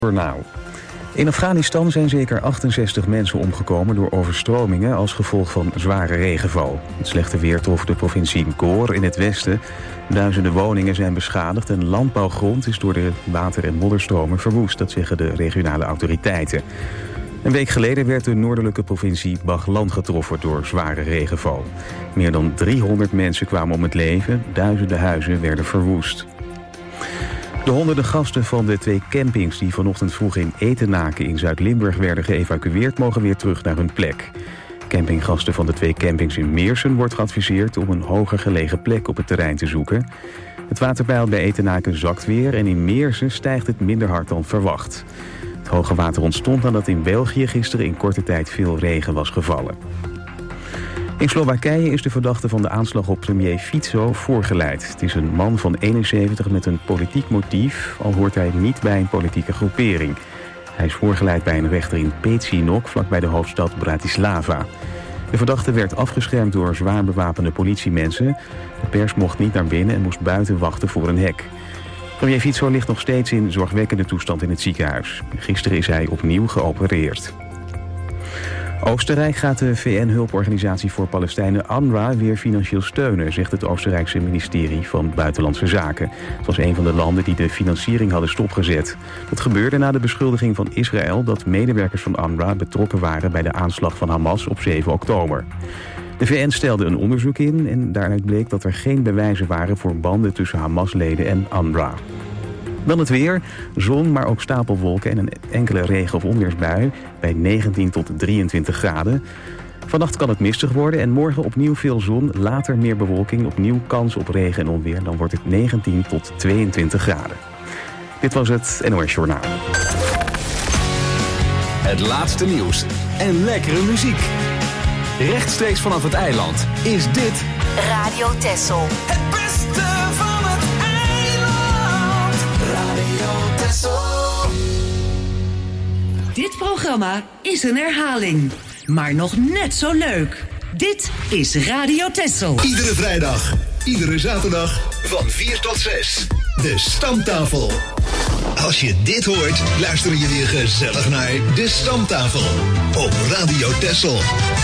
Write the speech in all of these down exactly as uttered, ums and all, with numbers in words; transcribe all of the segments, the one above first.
Journaal. In Afghanistan zijn zeker achtenzestig mensen omgekomen door overstromingen als gevolg van zware regenval. Het slechte weer trof de provincie Ghor in het westen. Duizenden woningen zijn beschadigd en landbouwgrond is door de water- en modderstromen verwoest. Dat zeggen de regionale autoriteiten. Een week geleden werd de noordelijke provincie Baghlan getroffen door zware regenval. Meer dan driehonderd mensen kwamen om het leven, duizenden huizen werden verwoest. De honderden gasten van de twee campings die vanochtend vroeg in Etenaken in Zuid-Limburg werden geëvacueerd, mogen weer terug naar hun plek. Campinggasten van de twee campings in Meersen wordt geadviseerd om een hoger gelegen plek op het terrein te zoeken. Het waterpeil bij Etenaken zakt weer en in Meersen stijgt het minder hard dan verwacht. Het hoge water ontstond nadat in België gisteren in korte tijd veel regen was gevallen. In Slowakije is de verdachte van de aanslag op premier Fico voorgeleid. Het is een man van eenenzeventig met een politiek motief, al hoort hij niet bij een politieke groepering. Hij is voorgeleid bij een rechter in Pezinok, vlakbij de hoofdstad Bratislava. De verdachte werd afgeschermd door zwaar bewapende politiemensen. De pers mocht niet naar binnen en moest buiten wachten voor een hek. Premier Fico ligt nog steeds in zorgwekkende toestand in het ziekenhuis. Gisteren is hij opnieuw geopereerd. Oostenrijk gaat de V N-hulporganisatie voor Palestijnen U N R W A weer financieel steunen, zegt het Oostenrijkse ministerie van Buitenlandse Zaken. Het was een van de landen die de financiering hadden stopgezet. Dat gebeurde na de beschuldiging van Israël dat medewerkers van U N R W A betrokken waren bij de aanslag van Hamas op zeven oktober. De V N stelde een onderzoek in en daaruit bleek dat er geen bewijzen waren voor banden tussen Hamas-leden en U N R W A. Dan het weer, zon, maar ook stapelwolken en een enkele regen- of onweersbui bij negentien tot drieëntwintig graden. Vannacht kan het mistig worden en morgen opnieuw veel zon, later meer bewolking, opnieuw kans op regen en onweer. Dan wordt het negentien tot tweeëntwintig graden. Dit was het N O S Journaal. Het laatste nieuws en lekkere muziek. Rechtstreeks vanaf het eiland is dit Radio Texel. Het beste van het eiland. Radio Texel. Dit programma is een herhaling, maar nog net zo leuk. Dit is Radio Texel. Iedere vrijdag, iedere zaterdag van vier tot zes. De Stamtafel. Als je dit hoort, luister je weer gezellig naar De Stamtafel op Radio Texel.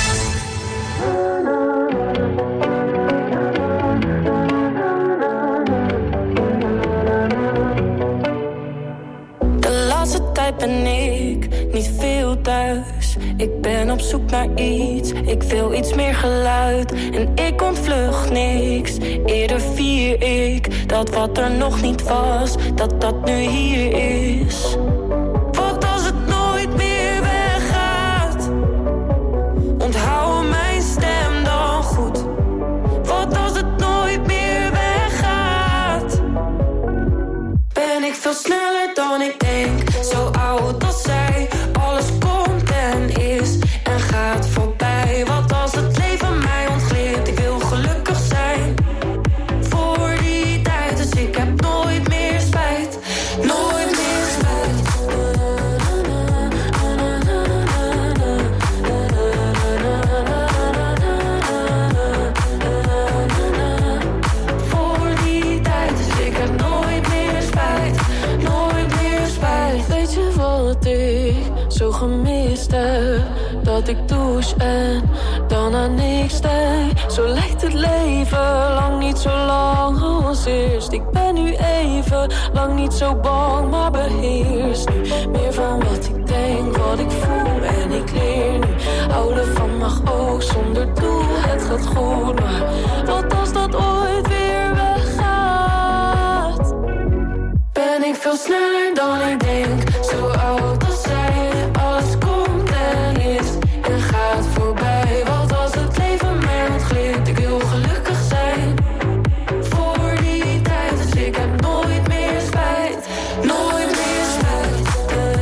De laatste tijd ben ik niet veel thuis. Ik ben op zoek naar iets, ik wil iets meer geluid. En ik ontvlucht niks, eerder vier ik dat wat er nog niet was, dat dat nu hier is. Wat als het nooit meer weggaat? Onthoud mijn stem dan goed. Wat als het nooit meer weggaat? Ben ik veel sneller dan ik denk, zo oud als zij. Alles komt en is en gaat voorbij. Wat als het leven mij ontglipt, ik wil gelukkig zijn. Voor die tijd, dus ik heb nooit meer spijt. Nooit meer spijt. Voor die tijd, dus ik heb nooit meer spijt. Nooit meer spijt. Weet je wat ik zo gemist heb? Dat ik douche en dan aan niks denk. Zo lijkt het leven lang niet zo lang als eerst. Ik ben nu even lang niet zo bang, maar beheers nu meer van wat ik denk, wat ik voel en ik leer nu. Houden van mag ook zonder doel, het gaat goed, maar wat als dat ooit weer weggaat? Ben ik veel sneller dan ik denk, zo oud als zij. Alles komt en is en gaat voorbij. Wat als het leven mij ontglipt, ik wil gelukkig zijn. Voor die tijd, dus ik heb nooit meer spijt. Nooit meer spijt.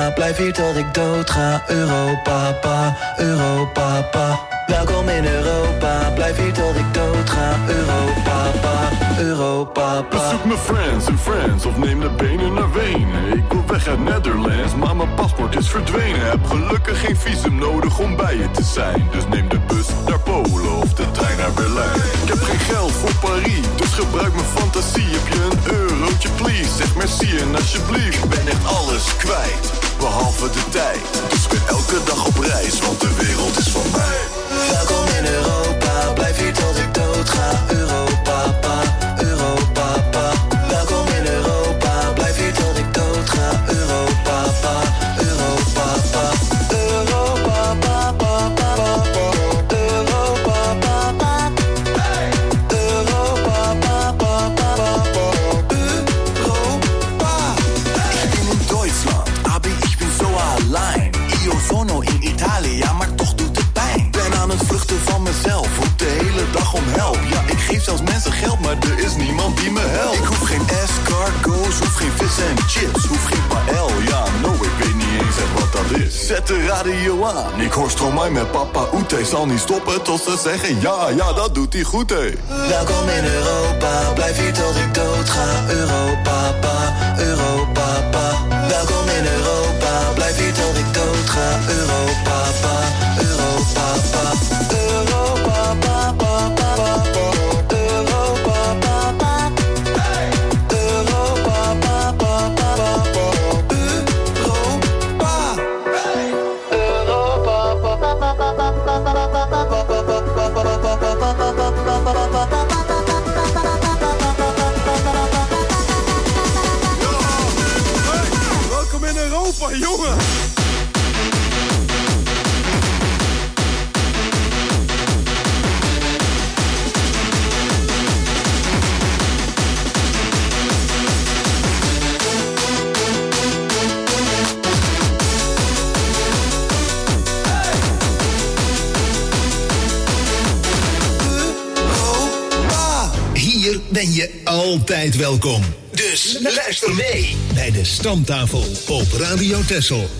Europa, blijf hier tot ik dood ga. Europa, pa, Europa, pa. Welkom in Europa, blijf hier tot ik dood ga. Europa, pa, Europa, pa. Bezoek mijn friends en friends of neem de benen naar Wenen. Ik wil weg uit Netherlands, maar mijn paspoort is verdwenen. Heb gelukkig geen visum nodig om bij je te zijn. Dus neem de bus naar Polen of de trein naar Berlijn. Ik heb geen geld voor Parijs, dus gebruik mijn fantasie. Heb je een eurotje please, zeg merci en alsjeblieft. Ik ben echt alles kwijt, behalve de tijd. Dus ik ben elke dag op reis, want de wereld is van mij. Welkom in Europa, blijf hier tot ik dood ga. Europa, pa, Europa, pa. Welkom in Europa, blijf hier tot ik dood ga. Europa, pa, Europa, pa. Europa, pa, pa, pa, pa. Europa, pa, pa. Europa, pa, pa, pa, pa. Europa. Ich bin in Deutschland, aber ich bin so allein. Io sono in Italia, maar toch doet het pijn. Ben aan het vluchten van mezelf, roep de hele dag om help. Ja, ik geef zelfs mensen geld, maar er is niemand die me helpt. Ik hoef geen escargots, hoef geen vis en chips, hoef geen paël. Ja, no, ik weet niet eens echt wat dat is. Zet de radio aan, ik hoor Stromae met Papa Oete. Zal niet stoppen tot ze zeggen ja, ja, dat doet hij goed, hé. Welkom in Europa, blijf hier tot ik dood ga. Europa, pa, Europa, pa. Welkom in Europa, blijf hier tot ik dood ga. Europa, pa, Europa, pa. Europa, pa, pa, pa, pa. Europa, pa, pa. Europa, pa, pa, pa, pa. Welkom in Europa, jongen! Hier ben je altijd welkom. Dus luister mee bij de Stamtafel op Radio Texel.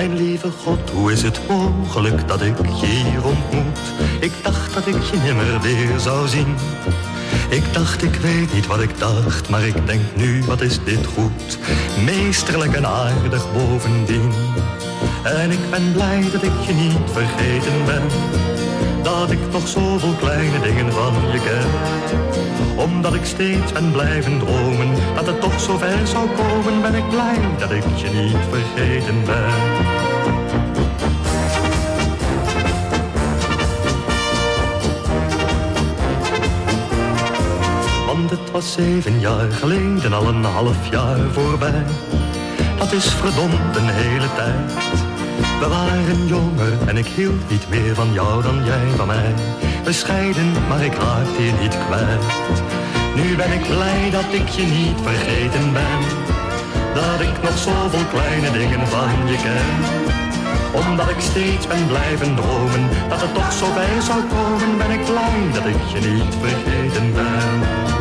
Mijn lieve God, hoe is het mogelijk dat ik je hier ontmoet? Ik dacht dat ik je nimmer weer zou zien. Ik dacht, ik weet niet wat ik dacht, maar ik denk nu, wat is dit goed? Meesterlijk en aardig bovendien. En ik ben blij dat ik je niet vergeten ben. Dat ik nog zoveel kleine dingen van je ken. Omdat ik steeds ben blijven dromen, dat het toch zo ver zou komen, ben ik blij dat ik je niet vergeten ben. Want het was zeven jaar geleden, al een half jaar voorbij. Dat is verdomd een hele tijd. We waren jonger en ik hield niet meer van jou dan jij van mij. Bescheiden, maar ik raakte je niet kwijt. Nu ben ik blij dat ik je niet vergeten ben. Dat ik nog zoveel kleine dingen van je ken. Omdat ik steeds ben blijven dromen, dat het toch zo bij zou komen, ben ik blij dat ik je niet vergeten ben.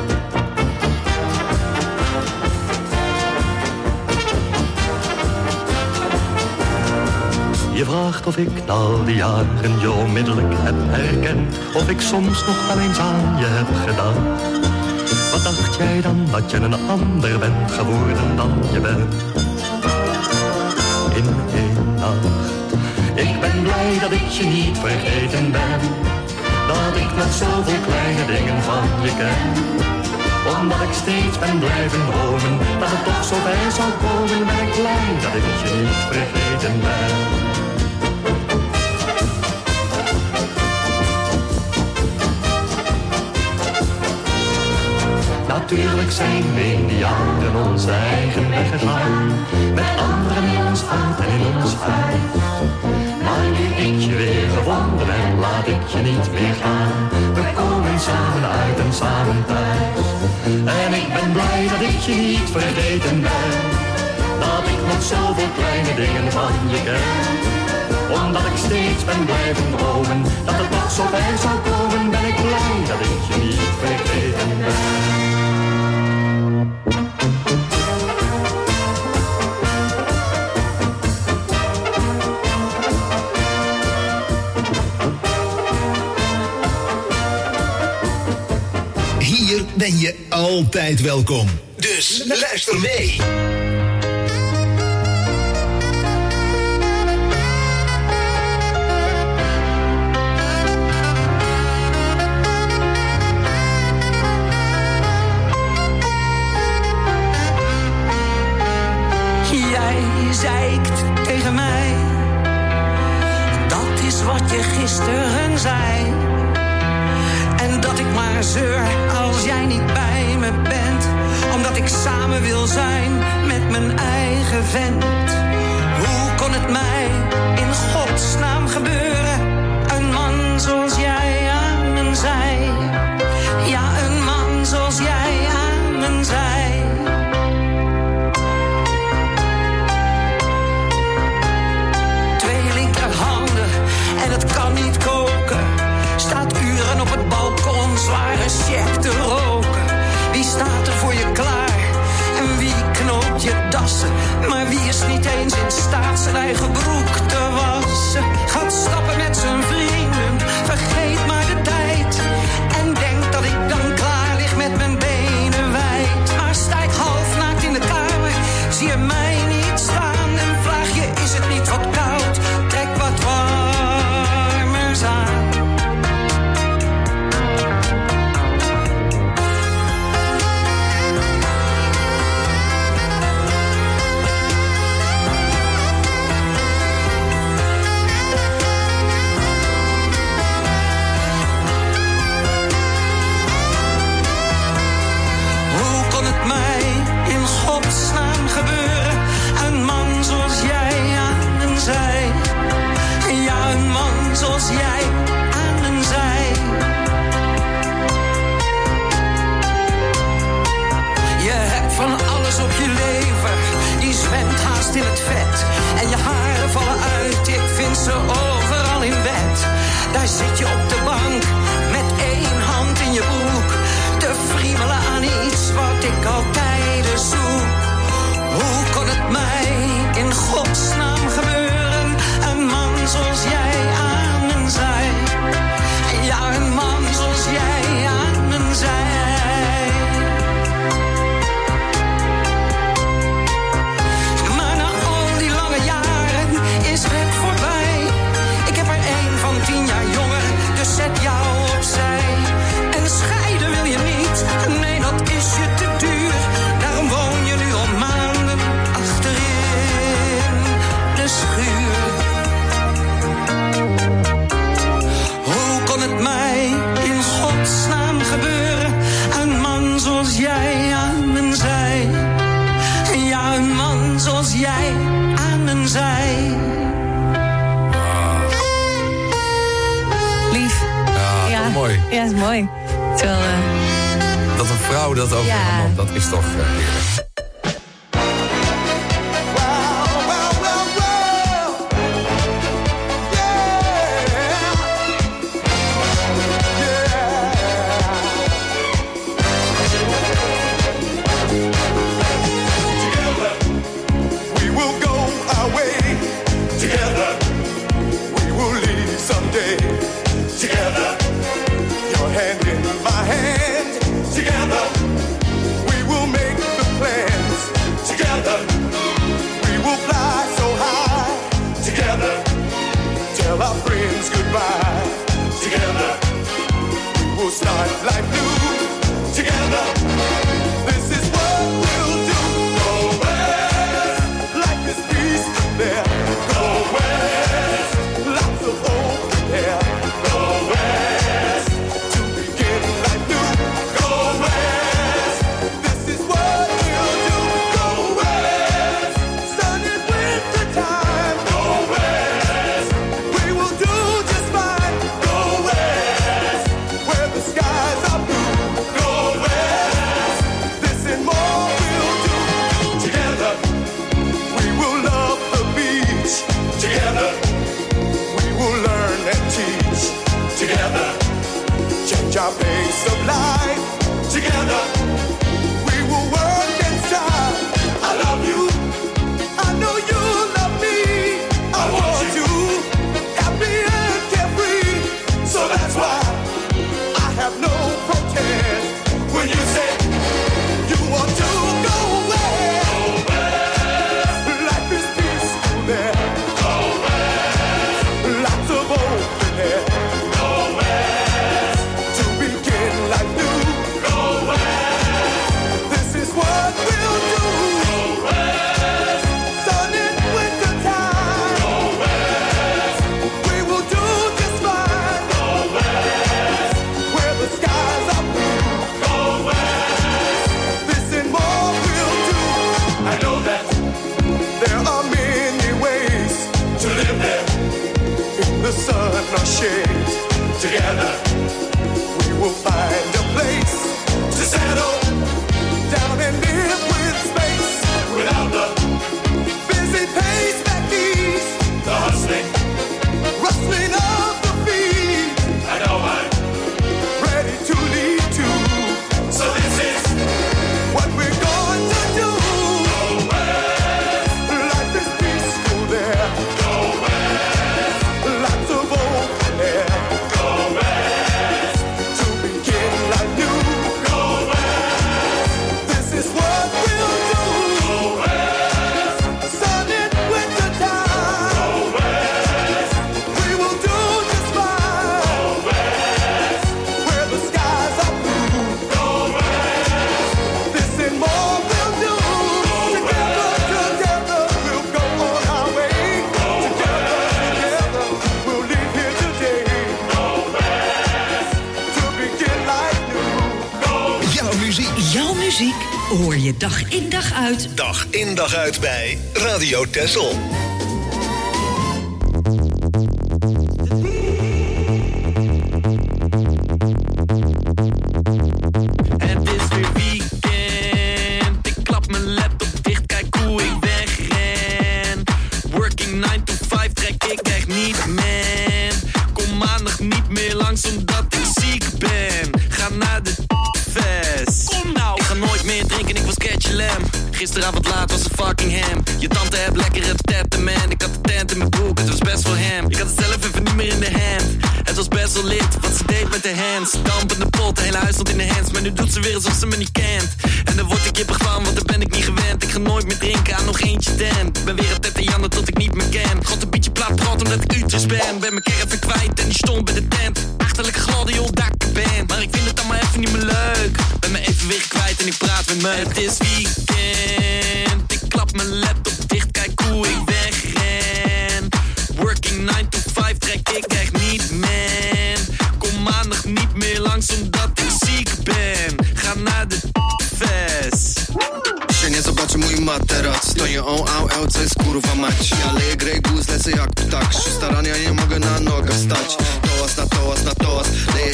Je vraagt of ik na al die jaren je onmiddellijk heb herkend. Of ik soms nog wel eens aan je heb gedacht. Wat dacht jij dan dat je een ander bent geworden dan je bent? In één nacht. Ik ben blij dat ik je niet vergeten ben. Dat ik nog zoveel kleine dingen van je ken. Omdat ik steeds ben blijven dromen, dat het toch zo bij zou komen, ben ik blij dat ik je niet vergeten ben. Natuurlijk zijn we in die jaren onze eigen weg gegaan. Met anderen in ons hart en in ons huis. Maar nu ik je weer gevonden ben, laat ik je niet meer gaan. We komen samen uit en samen thuis. En ik ben blij dat ik je niet vergeten ben. Dat ik nog zoveel kleine dingen van je ken. Omdat ik steeds ben blijven dromen, dat het nog zo bij zou komen, ben ik blij dat ik je niet vergeten ben. Hier ben je altijd welkom. Dus luister mee. Jij zeikt tegen mij. Dat is wat je gisteren zei. En dat ik maar zeur als jij niet bij me bent. Omdat ik samen wil zijn met mijn eigen vent. Hoe kon het mij in godsnaam gebeuren? Een man zoals jij aan mijn zij. Ja, een man zoals jij aan mijn zij. Twee linkerhanden en het kan niet koken. Staat uren op het balkon, zware check te roken. Wie staat er voor je klaar? En wie knoopt je dassen? Maar wie is niet eens in staat zijn eigen broek te wassen? Gaat stappen met zijn vrienden, vergeet maar de tijd. En denkt dat ik dan klaar lig met mijn benen wijd. Maar sta ik half naakt in de kamer, zie je mij niet staan. En vraag je, is het niet wat koud? Trek wat warmers aan. Zoals jij aan mijn zij. Je hebt van alles op je lever, die zwemt haast in het vet. En je haren vallen uit, ik vind ze overal in bed. Daar zit je op de bank, met één hand in je broek. Te friemelen aan iets wat ik al tijden zoek. Hoe kon het mij in godsnaam gebeuren? mooi. Ja, dat is mooi. Het is wel, uh... Dat een vrouw dat over Ja. een man, dat is toch uh, heerlijk. Our friends goodbye. Together, we will start life new. Together, this is what we'll do. Go west, life is peaceful there. Go west, lots of hope there. Go west, to begin life new. Go west, this is what we'll do. Go west, sun in winter time. Go west. We will do just fine. Go west, where the skies are blue. Go west, this and more we'll do. Together, we will love the beach. Together, we will learn and teach. Together, change our pace of life. Together, we will work and strive. I love you. I know you love me. I want you. Happy and carefree, so that's why I have no protest when you say you want to go west. Go west. Life is peaceful there. Go west. Lots of open air. Go west. To begin life new. Go west. This is what we'll do. Go west. Sun in winter time. Go west. We will do just fine. Go west, where the skies are blue. Go west, this and more we'll do. I know that there are many ways to live there. In the sun or shade. Together, we will find a place to settle down and live with space. Without the busy pace that needs the hustling, rustling of the feet. I know I'm ready to lead to. So this is what we're going to do. Go west, life is peaceful there. Go west, lots of open air. Go west, to begin life new. Go west, this is what we'll do. Go west, sun in winter time. Go west, we will do just fine. Go west, where the skies are blue. Go west, this and more we'll do. Together, together, we'll go on our way. Together, together, we'll leave here today. Go west, to begin life new. Jouw muziek. Jouw muziek hoor je dag in dag uit. Dag in dag uit bij Radio Texel. Het is weer weekend. Ik klap mijn laptop dicht, kijk hoe ik wegren. Working nine to five trek ik echt niet, man. Kom maandag niet meer langs omdat ik ziek ben. Ga naar de fest. Kom nou. Ik ga nooit meer drinken, ik was catch lamb. Gisteravond laat was een fucking ham. Je tante hebt lekkere tetten, man. Ik had de tent in mijn broek, het was best voor hem. Ik had het zelf even niet meer in de hand. Het was best wel lit, wat ze deed met de hands. Dampende pot, het hele huis stond in de hands. Maar nu doet ze weer alsof ze me niet kent. En dan word ik kippig van, want daar ben ik niet gewend. Ik ga nooit meer drinken, aan nog eentje ten. Ben weer een tette Janne tot ik niet meer ken. God een beetje plaat praat omdat ik Utrecht ben. Ben mijn kerf even kwijt en die stond bij de tent. Achterlijke gladde joh, dat ik ben. Maar ik vind het allemaal even niet meer leuk. Ben mijn evenwicht kwijt en ik praat met me. Het is weekend, ik klap mijn laptop dicht, kijk hoe ik wegren. Working nine to five trek ik echt niet, man. Kom maandag niet meer langs omdat ik ziek ben. Ga naar de fest. Nie zobaczy mój materac. Stoję on out, out, co jest kurwa mać. Ja leję Grey Goose, lecę jak ptak. Szósta rania, nie mogę na nogę wstać. Toast na toast na toast. Leję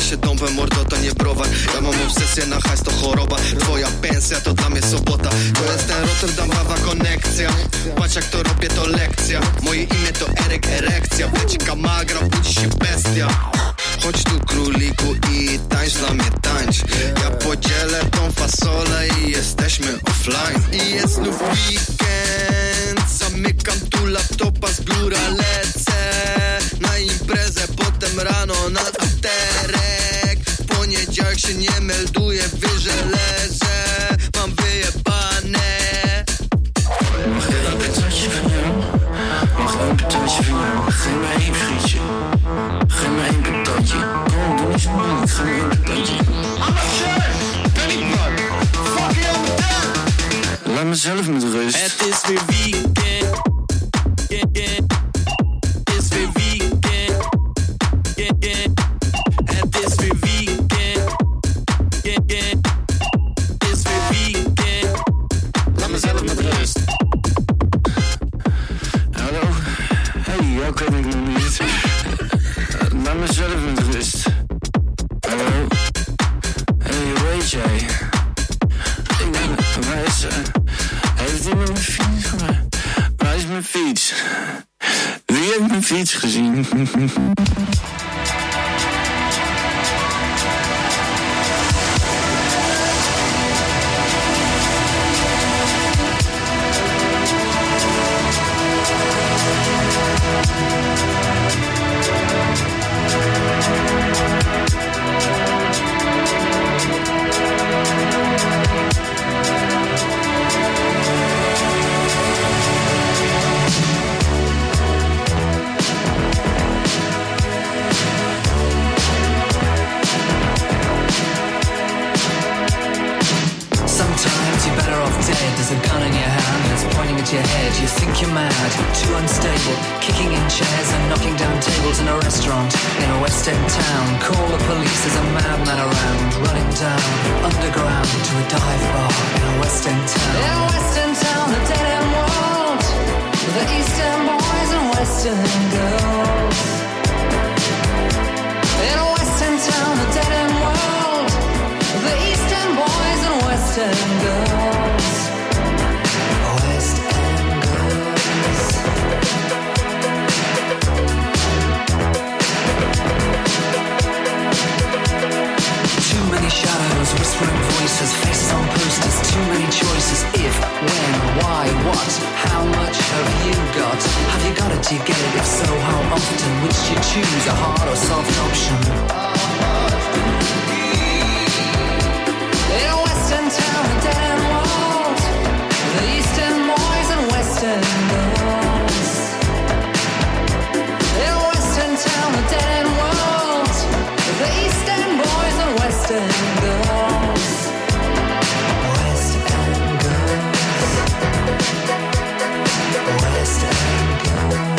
się dąbem, mordo to nie browar. Ja mam obsesję na hajs, to choroba. Twoja pensja to dla mnie sobota. To jest ten Rotterdam, Wawa konekcja. Patrz jak to robię, to lekcja. Moje imię to Eryk Erekcja. Leci kamagra, budzi się bestia. Chodź tu króliku i tańcz dla mnie, tańcz. Ja podzielę tą fasolę i jesteśmy offline. I jest znów weekend. Zamykam tu laptopa, z biura lecę na imprezę, potem rano na afterek. W poniedziałek się nie melduję, wyżej leżę. Mam wyjebane. Mag ik een patatje van jou? Mag ik een patatje van jou? Geef me één frietje. Geef me één patatje. Kom, doe niet zo moeilijk. Geef me één patatje. Ben ik man. Fuck je aan de. Laat mezelf met rust. Het is weer weekend. Het is weer weekend. Het is weer weekend. Het is weer weekend. Laat mezelf met rust. Hallo? Hey, jou ken ik nog niet. Laat mezelf met rust. Hallo? Hey, hoe heet jij? Ik denk, waar is ze? Heeft iemand mijn fiets gemaakt? Waar is mijn fiets? Wie heeft mijn fiets gezien? There's a gun in your hand and it's pointing at your head. You think you're mad, too unstable, kicking in chairs and knocking down tables in a restaurant in a West End town. Call the police, there's a madman around, running down underground to a dive bar in a West End town. In a West End town, the dead end world, the East End boys and West End girls. In a West End town, the dead end world, the East End boys and West End girls. West End girls. Too many shadows, whispering voices, faces on posters, too many choices. If, when, why, what, how much have you got? Have you got it, do you get it? If so, how often? Which do you choose, a hard or soft option? In a West End town, a dead end world, the East End boys and West End girls. In a West End town, a dead end world, the East End boys and West End girls. West End girls. West End girls.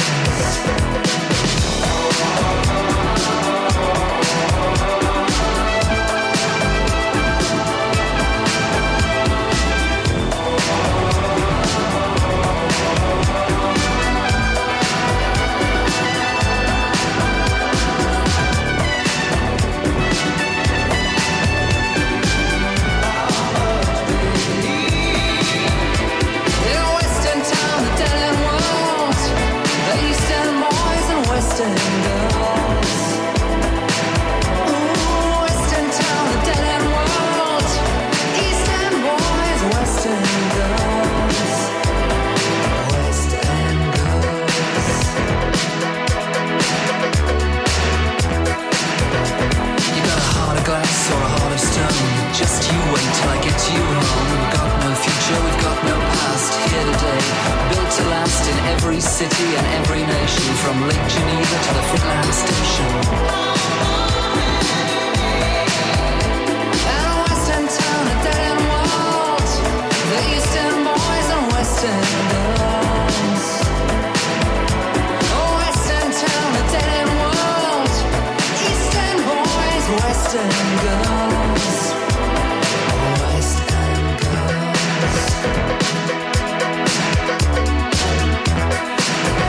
City and every nation, from Lake Geneva to the Finland Station. And a West End town, a dead end world, the East End boys and West End girls. A West End town, a dead end world, East End boys, West End girls. West End girls.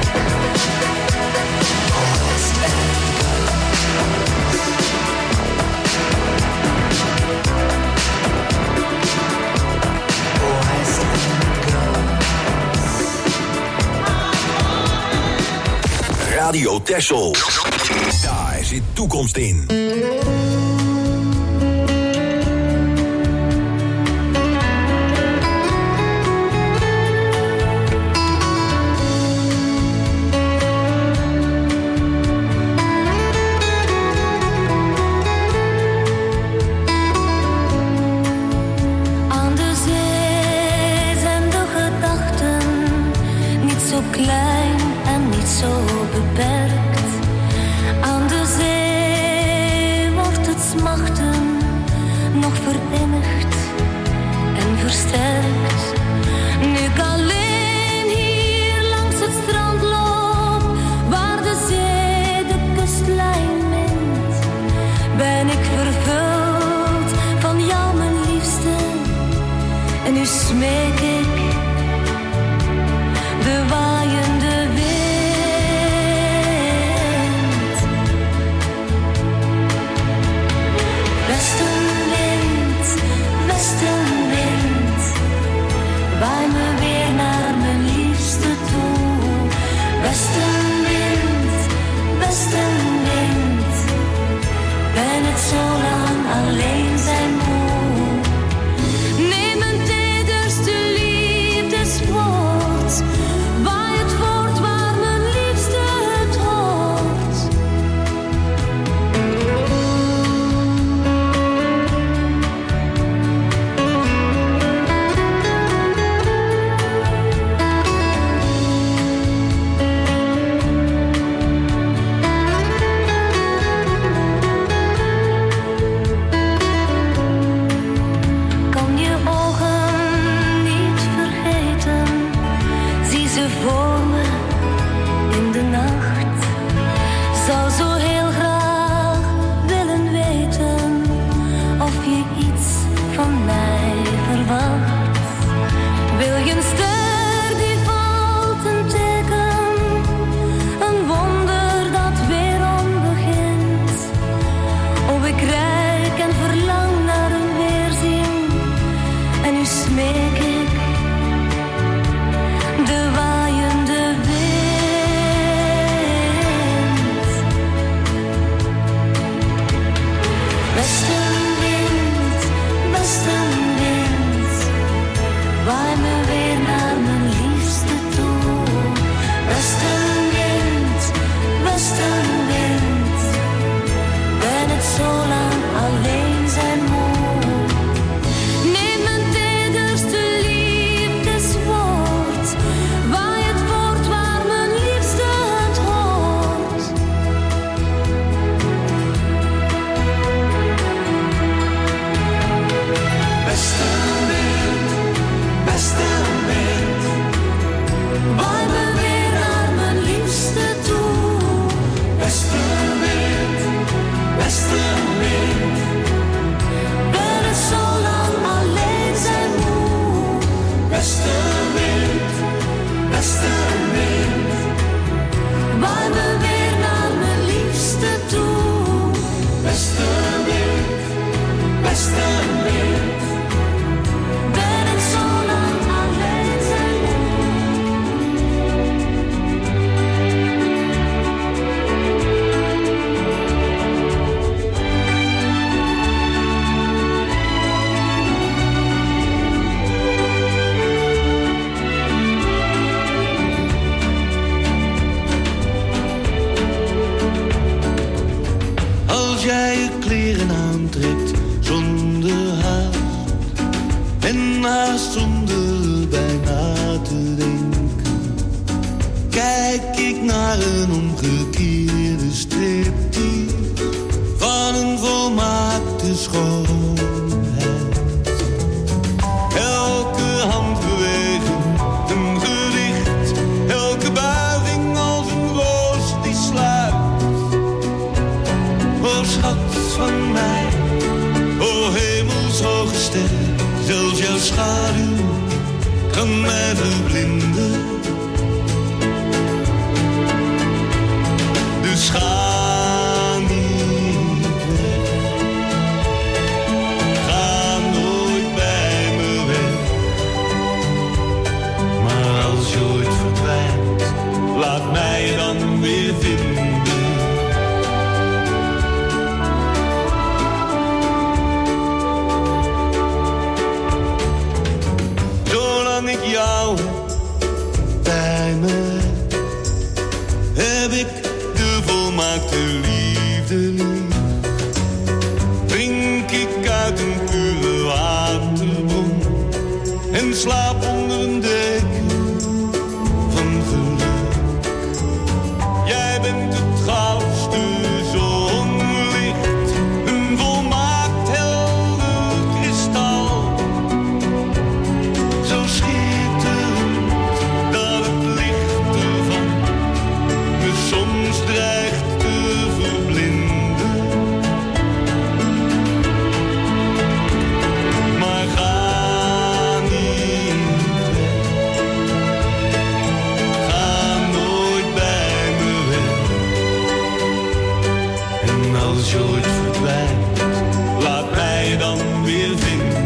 West End girls. Radio Texel. Daar zit toekomst in. Laat mij dan weer vinden. maakt de liefde lief. Drink ik uit een pure waterbron en slaap onder een deken van geluk. Jij bent het goudste zonlicht, een volmaakt helder kristal. Zo schitterend dat het licht ervan me soms dreigt te verblinden. Maar ga niet weg, ga nooit bij me weg. En als je ooit verdwijnt, laat mij dan weer vinden.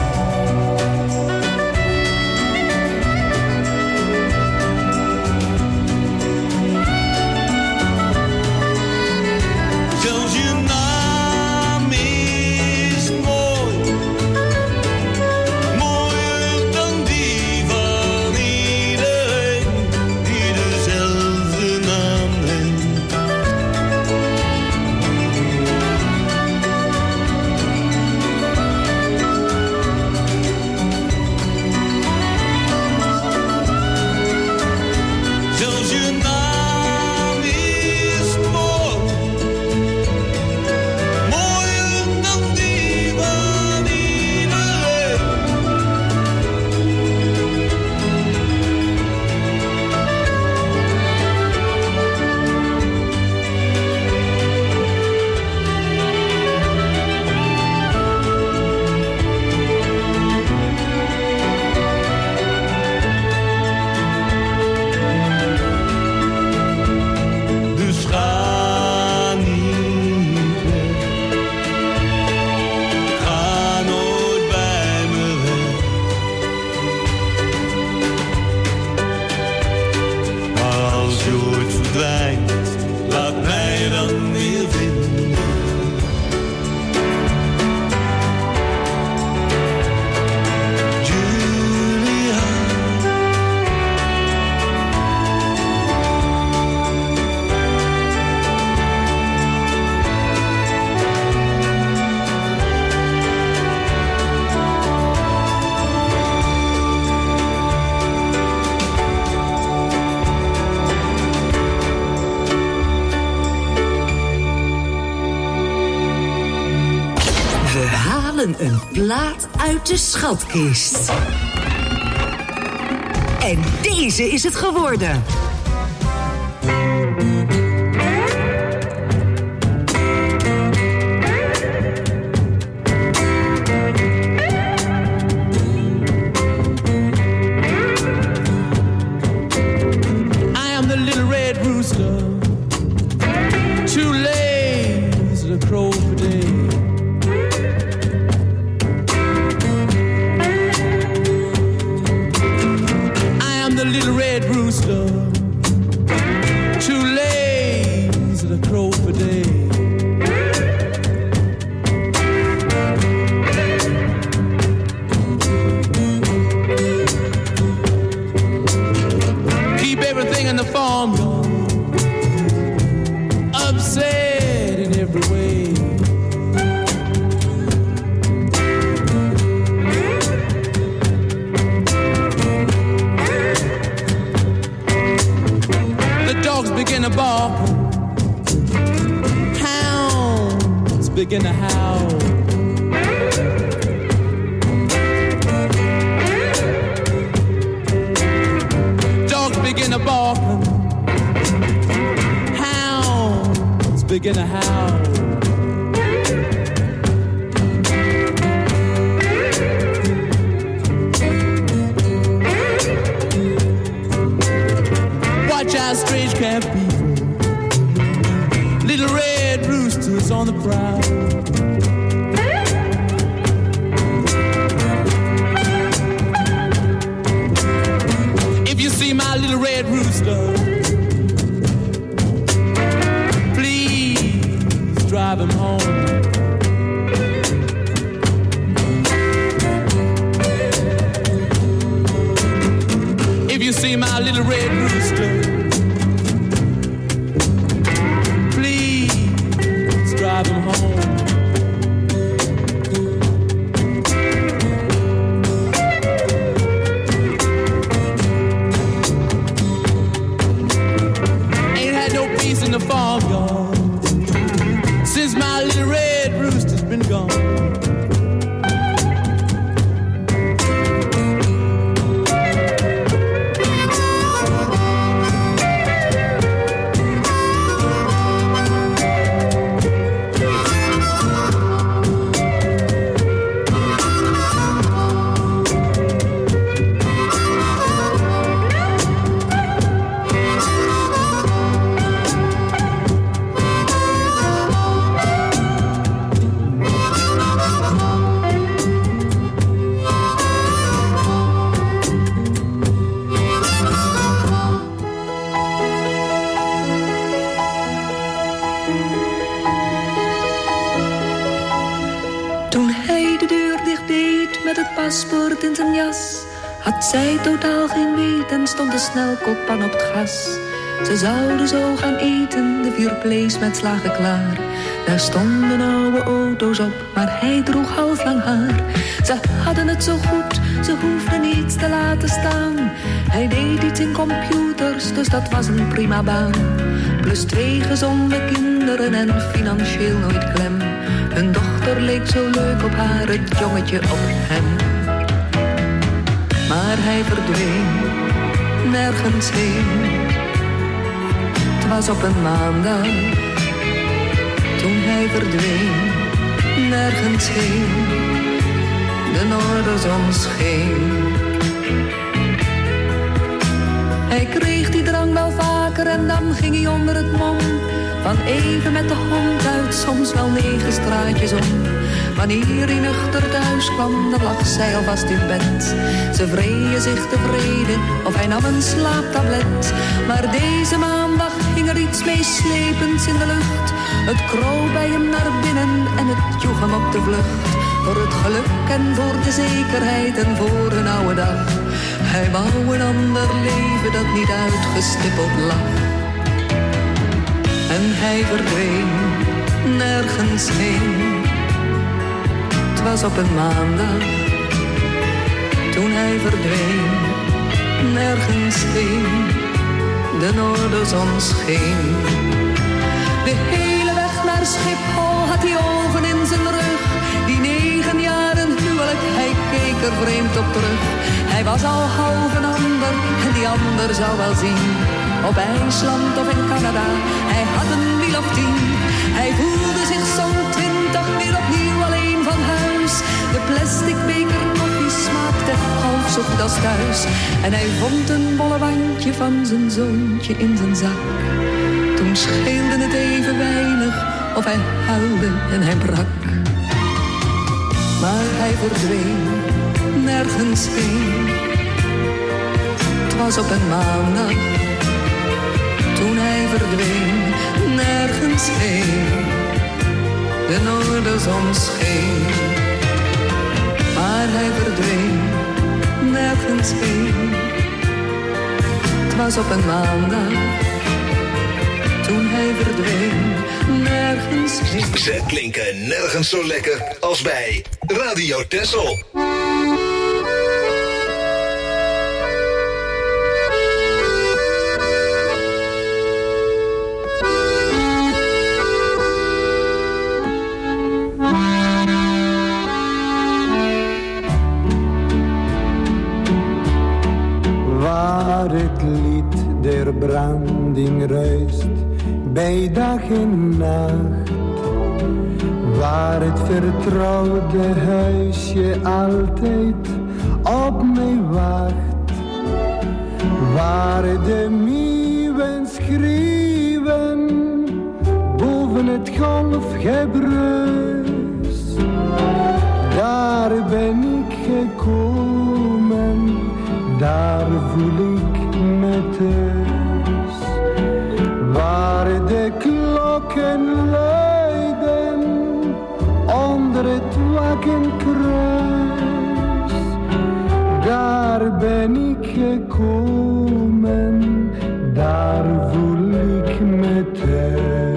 Zelfs je naam is mooi, mooier dan die van iedereen die dezelfde naam heeft. Zelfs je naam is mooi, mooier dan die van iedereen. Dus ga niet weg, ga nooit bij me weg. Maar als je ooit verdwijnt, laat mij dan weer vinden. Julia, We halen een plaat uit de schatkist. En deze is het geworden. I am the little red rooster, too lazy to crow for day. I am the little red rooster, too lazy to crow for day. Keep everything in the farmyard upset in every way. The dogs begin to bark, hounds begin to howl. Dogs begin to bark, hounds begin to howl. Watch out, strange camp people, little red roosters on the prowl. If you see my little red rooster, please drive him home. If you see my little red rooster, please gone. Since my little red rooster's been gone. Paspoort in zijn jas, had zij totaal geen weet en stond de snelkookpan op het gas. Ze zouden zo gaan eten, de vier placemats klaar. Daar stonden oude auto's op, maar hij droeg halflang haar. Ze hadden het zo goed, ze hoefden niets te laten staan. Hij deed iets in computers, dus dat was een prima baan. Plus twee gezonde kinderen en financieel nooit klem. Hun dochter leek zo leuk op haar, het jongetje op hem. Maar hij verdween, nergens heen. Het was op een maandag, toen hij verdween, nergens heen. De noorderzon scheen. Hij kreeg die drang wel vaker en dan ging hij onder het mom. Van even met de hond uit, soms wel negen straatjes om. Wanneer hij nuchter thuis kwam, dan lag zij alvast in bed. Ze vreeën zich tevreden, of hij nam een slaaptablet. Maar deze maandag hing er iets meeslepends in de lucht. Het kroop bij hem naar binnen en het joeg hem op de vlucht. Voor het geluk en voor de zekerheid en voor een oude dag. Hij wou een ander leven dat niet uitgestippeld lag. En hij verdween, nergens heen. Het was op een maandag, toen hij verdween, nergens heen. De noorderzon scheen. De hele weg naar Schiphol had hij ogen in zijn rug. Die negen jaren huwelijk, hij keek er vreemd op terug. Hij was al half een ander en die ander zou wel zien. Op IJsland of in Canada, hij had een wiel of tien. Hij voelde zich zo'n twintig weer opnieuw alleen van huis. De plastic beker koffie smaakte half zo goed als thuis. En hij vond een bolle wandje van zijn zoontje in zijn zak. Toen scheelde het even weinig of hij huilde en hij brak. Maar hij verdween, nergens heen. Het was op een maandag, toen hij verdween, nergens heen. De noorderzon scheen. Maar hij verdween, nergens heen. Het was op een maandag, toen hij verdween, nergens heen. Ze klinken nergens zo lekker als bij Radio Texel. Waar het lied der branding ruist, bij dag en nacht. Waar het vertrouwde huisje altijd op mij wacht. Waar de meeuwen schreeuwen boven het golfgebruis. Daar ben ik gekomen, daar voel ik me thuis. Waar de klokken luiden onder het wagenkruis. Daar ben ik gekomen, daar voel ik me thuis.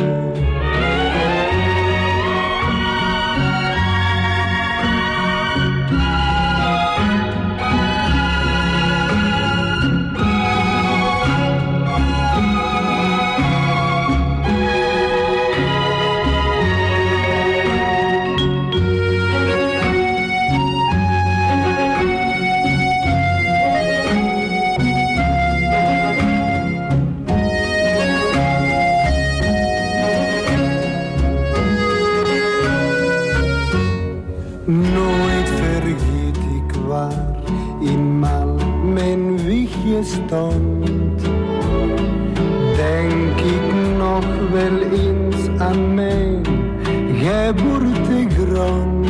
wel eens aan mijn geboortegrond.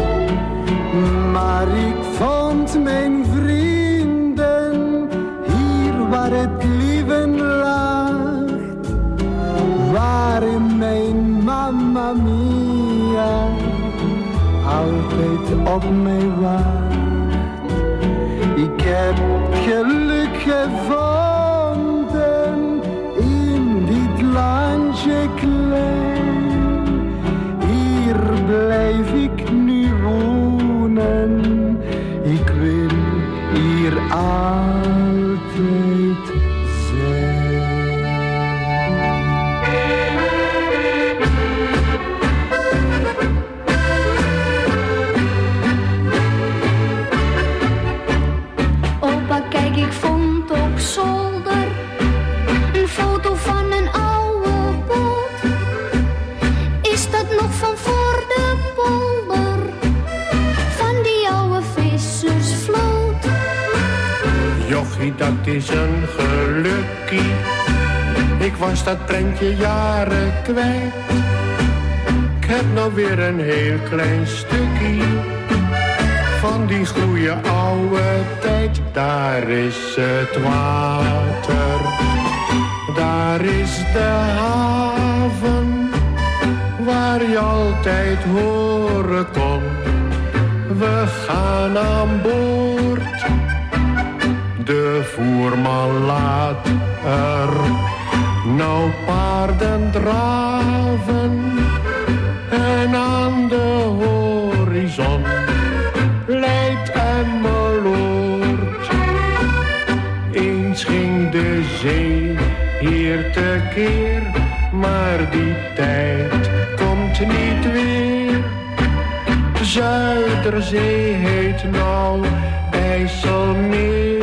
Maar ik vond mijn vrienden hier waar het leven lag, waar mijn mamma mia altijd op mij wacht. Ik heb geluk gevonden in dit landje klein. Hier blijf ik nu wonen. Ik wil hier altijd zijn. Opa, kijk, ik vond op zolder een foto van een oude boot. Is dat nog van voor de polder, van die oude vissersvloot? Jochie, dat is een gelukkie. Ik was dat prentje jaren kwijt. Ik heb nou weer een heel klein stukje van die goeie oude tijd. Daar is het water, daar is de haven, waar je altijd horen kon. We gaan aan boord, de voerman laat er nou paarden draven. En aan de horizon leidt Emmeloord. Eens ging de zee hier tekeer, maar die tijd komt niet weer. Zuiderzee heet nou IJsselmeer.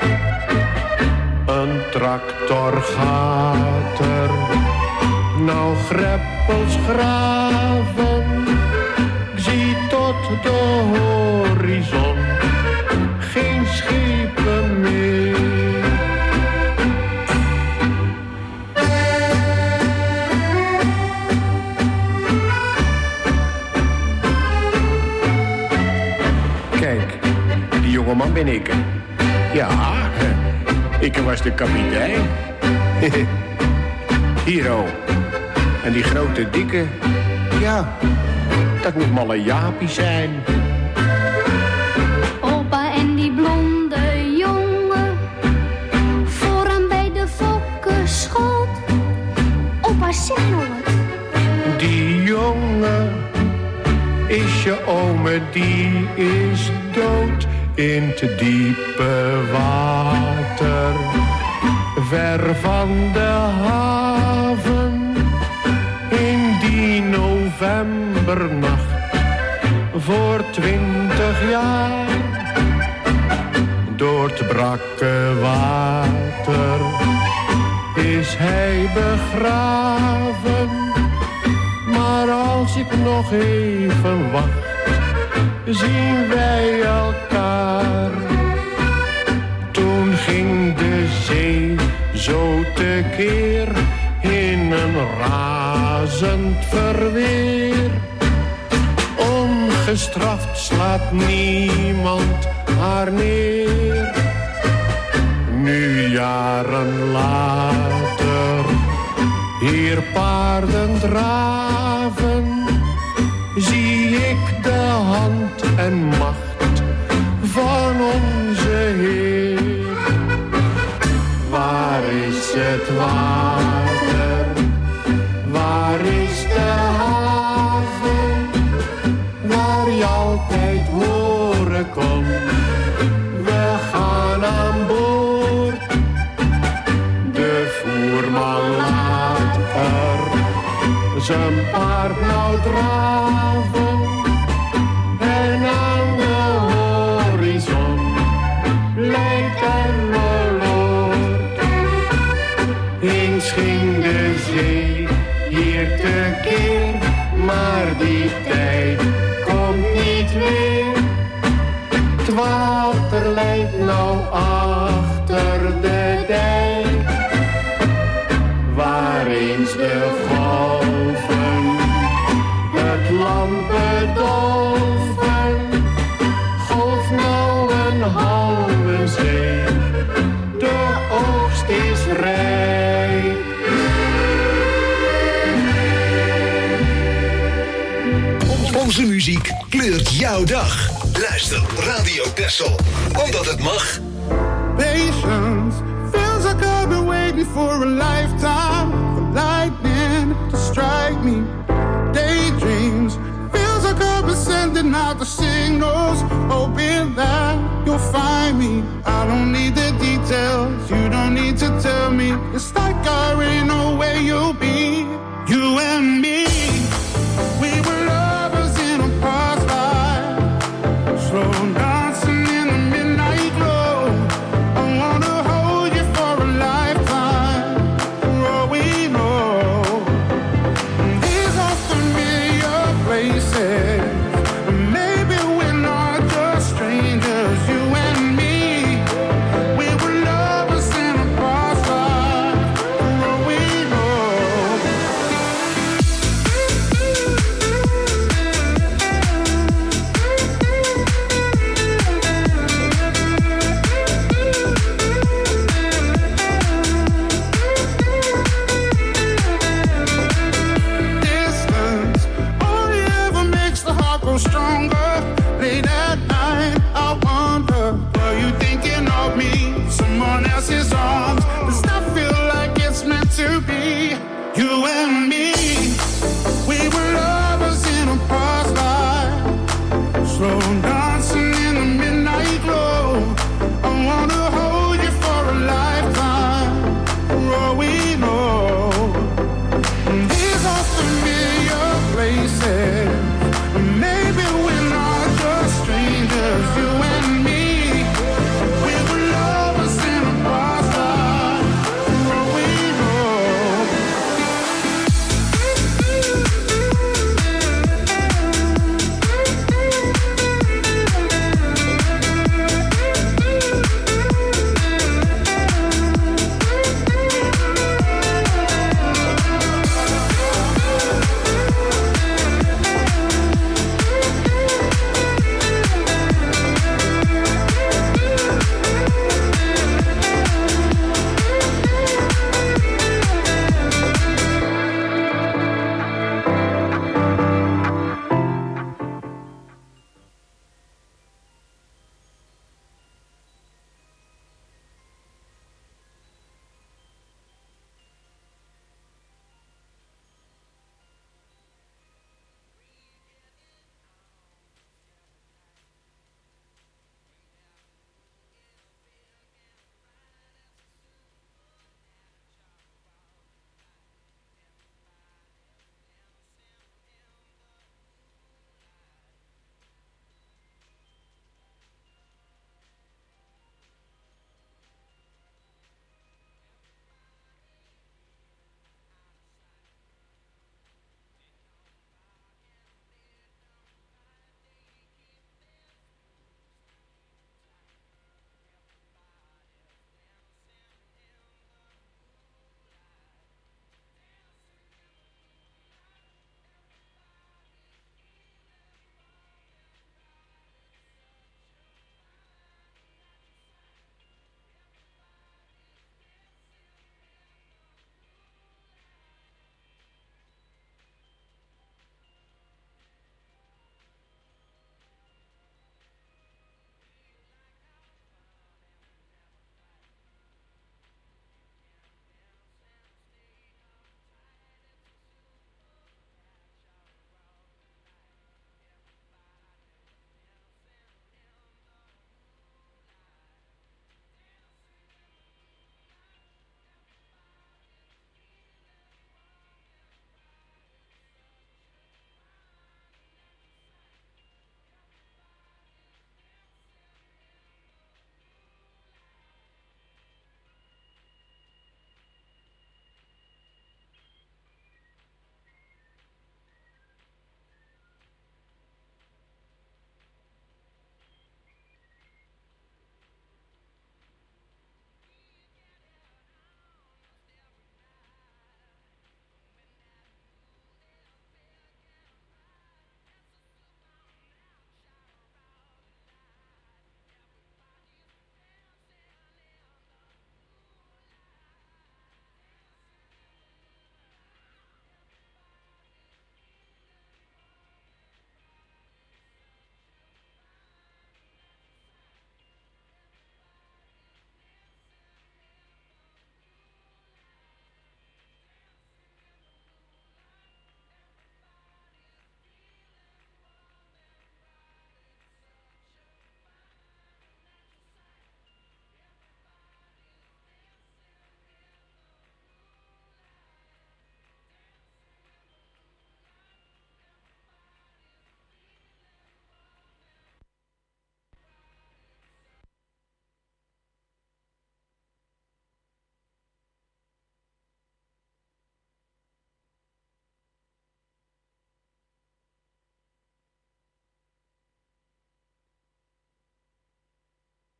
Een tractor gaat er nou greppels graven. Ik zie tot de horizon geen schepen meer. Kijk, die jongeman ben ik. Ja, ik was de kapitein. Hier, oh. En die grote dikke, ja, dat moet malle Jaapie zijn. Opa en die blonde jongen, vooraan bij de fokkenschot. Opa, zeg nou wat. Die jongen is je ome, die is dood in te diepe water. Ver van de haven, in die novembernacht, voor twintig jaar. Door het brakke water is hij begraven. Maar als ik nog even wacht, zien wij elkaar. Toen ging de zee zo tekeer in een razend verweer. Ongestraft slaat niemand haar neer. Nu jaren later, hier paarden draven, zie ik de hand en macht van onze Heer. Waar is het water? Waar is de haven? Waar je altijd horen kon. We gaan aan boord. De voerman laat er zijn paard nou draven. En aan de horizon leidt Emmeloord. Eens ging de zee hier tekeer, maar die tijd komt niet weer. Het water leidt nou achter de dijk, waar eens de God Onze muziek kleurt jouw dag. Luister Radio Texel, omdat het mag. Patience feels like I've been waiting for a lifetime, for lightning to strike me. Daydreams feels like I've been sending out the signals, hoping that you'll find me. I don't need the details, you don't need to tell me. It's like I already know where you'll be. You and me, we were lovers in a past life, slow dancing in the midnight glow. I wanna hold you for a lifetime, for all we know. These are familiar places, maybe we're not just strangers. You and me, we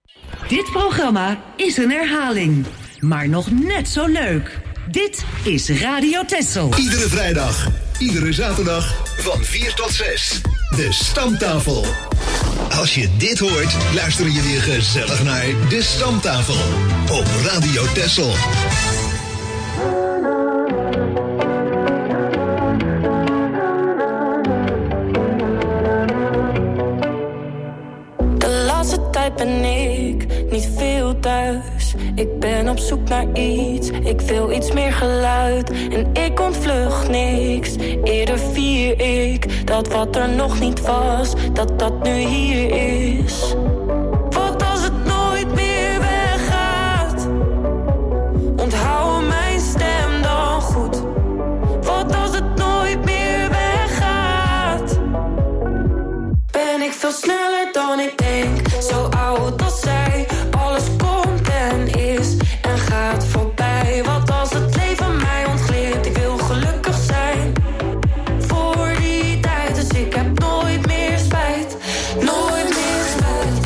Dit programma is een herhaling, maar nog net zo leuk. Dit is Radio Texel. Iedere vrijdag, iedere zaterdag van vier tot zes. De Stamtafel. Als je dit hoort, luister je weer gezellig naar De Stamtafel op Radio Texel. De laatste tijd ben ik niet veel thuis. Ik ben op zoek naar iets, ik wil iets meer geluid. En ik ontvlucht niks, eerder vier ik dat wat er nog niet was, dat dat nu hier is. Wat als het nooit meer weggaat? Onthoud mijn stem dan goed. Wat als het nooit meer weggaat? Ben ik veel sneller dan ik denk, zo oud als zij. Alles komt en is en gaat voorbij. Wat als het leven mij ontglipt, ik wil gelukkig zijn. Voor die tijd, dus ik heb nooit meer spijt. Nooit meer spijt.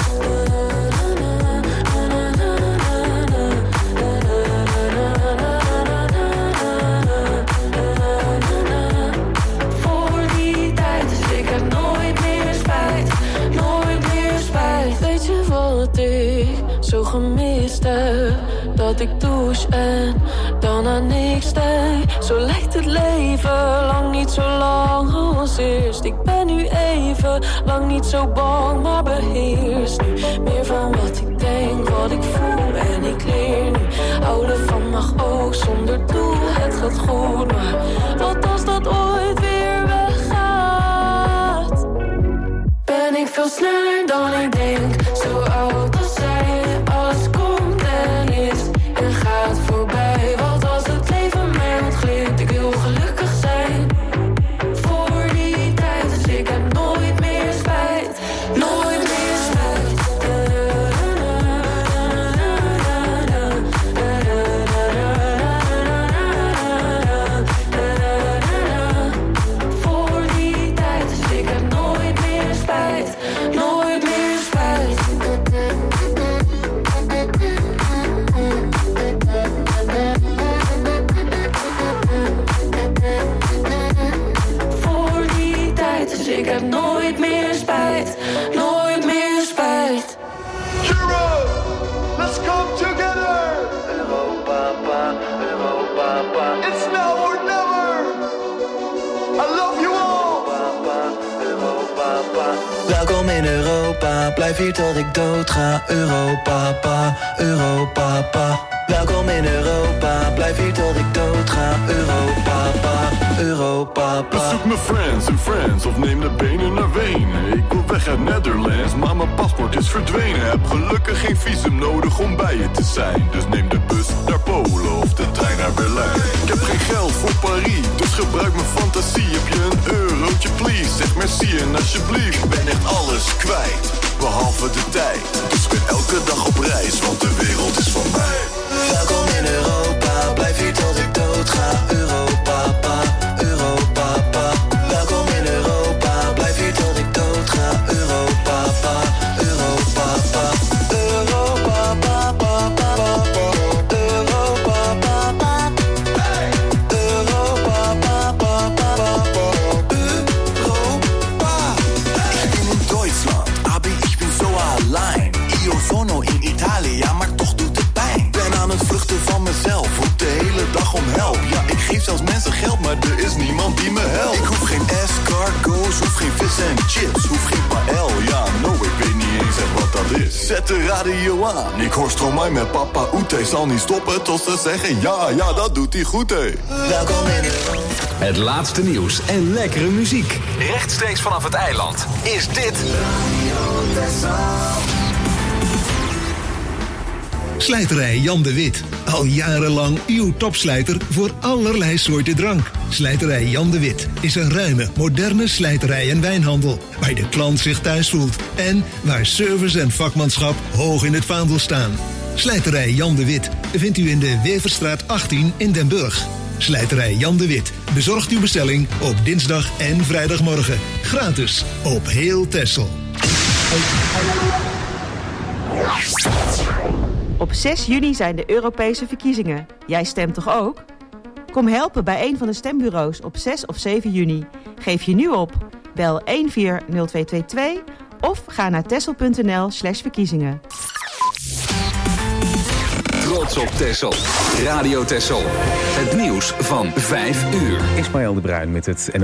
Voor die tijd, dus ik heb nooit meer spijt. Nooit meer spijt. Weet je wat ik zo gemist heb? Dat ik douche en dan aan niks denk. Zo lijkt het leven lang niet zo lang als eerst. Ik ben nu even lang niet zo bang, maar beheers nu meer van wat ik denk, wat ik voel. En ik leer nu houden van mag ook zonder doel. Het gaat goed, maar wat als dat ooit weer weggaat? Ben ik veel sneller dan ik denk, zo oud als zij. Alles komt en is en gaat voorbij. Wat als het leven mij ontglipt, ik wil gelukkig zijn. Voor die tijd, dus ik heb nooit meer spijt. Nooit meer spijt. Voor die tijd, dus ik heb nooit meer spijt. Nooit meer spijt. Voor die tijd, dus ik heb nooit meer spijt. Nooit meer spijt. Europe, let's come together. Europa, Europa, it's now or never. I love you all. Welkom in Europa, blijf hier tot ik dood ga. Europa, pa, Europa, pa. Welkom in Europa, blijf hier tot ik dood ga. Europa, pa, Europa, pa. Bezoek mijn friends en friends of neem de benen naar Wenen. Ik wil weg uit Netherlands, maar mijn paspoort is verdwenen. Heb gelukkig geen visum nodig om bij je te zijn. Dus neem de bus naar Polen of de trein naar Berlijn. Ik heb geen geld voor Paris, dus gebruik mijn fantasie. Heb je een eurotje please, zeg merci en alsjeblieft. Ik ben echt alles kwijt, behalve de tijd. Dus ik ben elke dag op reis, want de wereld is van mij. Welkom in Europa, blijf hier tot ik dood ga. Europa, pa, Europa, pa. Welkom in Europa, blijf hier tot ik dood ga. Europa, pa, Europa, pa. Europa, pa, pa, pa, pa, pa. Europa, pa, pa. Hey. Europa, pa, pa, pa, pa, pa. Europa. Ich bin in Deutschland, aber ich bin so allein. Io sono in Italia, maar toch doet het pijn. Ben aan het vluchten van mezelf, roep de hele dag om help. Ja, ik geef zelfs mensen geld, maar er is niemand die me helpt. Ik hoef geen escargots, hoef geen vis en chips, hoef geen paël. Ja, no, ik weet niet eens echt wat dat is. Zet de radio aan, ik hoor Stromae met Papa Oete. Zal niet stoppen tot ze zeggen ja, ja, dat doet hij goed, hé. Welkom in Het laatste nieuws en lekkere muziek. Rechtstreeks vanaf het eiland is dit Slijterij Jan de Wit. Al jarenlang uw topslijter voor allerlei soorten drank. Slijterij Jan de Wit is een ruime, moderne slijterij en wijnhandel. Waar de klant zich thuis voelt. En waar service en vakmanschap hoog in het vaandel staan. Slijterij Jan de Wit vindt u in de Weverstraat achttien in Den Burg. Slijterij Jan de Wit bezorgt uw bestelling op dinsdag en vrijdagmorgen. Gratis op heel Texel. Op zes juni zijn de Europese verkiezingen. Jij stemt toch ook? Kom helpen bij een van de stembureaus op zes of zeven juni. Geef je nu op. Bel een vier nul twee twee twee of ga naar texel.nl slash verkiezingen. Trots op Texel. Radio Texel. Het nieuws van vijf uur. Ismaël de Bruin met het